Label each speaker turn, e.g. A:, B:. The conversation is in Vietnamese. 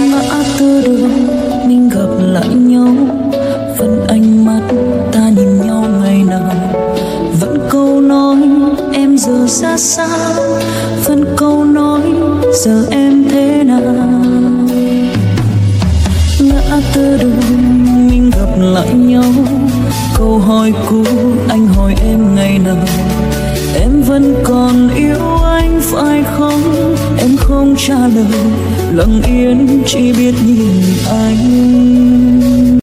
A: Ngã tư đường mình gặp lại nhau, vẫn ánh mắt ta nhìn nhau ngày nào. Vẫn câu nói em giờ ra sao, vẫn câu nói giờ em thế nào. Ngã tư đường mình gặp lại nhau, câu hỏi cũ anh hỏi em ngày nào. Em vẫn còn yêu anh phải không? Em không trả lời, lặng yên chỉ biết nhìn anh.